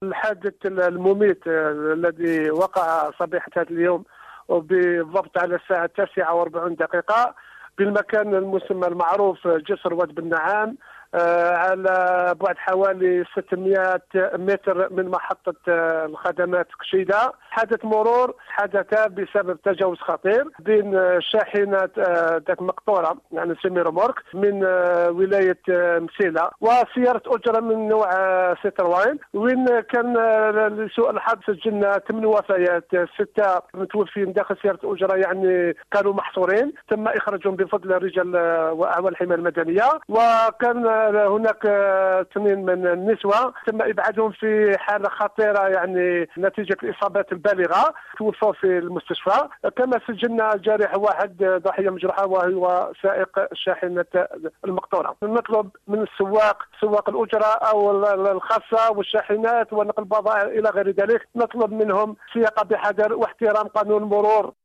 الحادث المميت الذي وقع صبيحة هذا اليوم وبالضبط على الساعة 9:40 بالمكان المسمى المعروف جسر واد بن نعام، على بعد حوالي 600 متر من محطة الخدمات كشيدة. حدث مرور حدث بسبب تجاوز خطير بين شاحنة ذات مقطورة يعني سيمي رومورك من ولاية مسيلة وسيارة أجرة من نوع سيتروين، وين كان لسوء الحظ سجلنا 8 وفيات، 6 متوفين داخل سيارة أجرة يعني كانوا محصورين، تم إخراجهم بفضل رجال وأعوان الحماية المدنية. وكان هناك 2 من النسوة تم إبعادهم في حالة خطيرة يعني نتيجة الإصابات البالغة، توفوا في المستشفى. كما سجلنا جارح واحد ضحية مجروحة وهو سائق شاحنة المقطورة. نطلب من سواق الأجرة أو الخاصة والشاحنات ونقل البضائع إلى غير ذلك، نطلب منهم السياقة بحذر واحترام قانون المرور.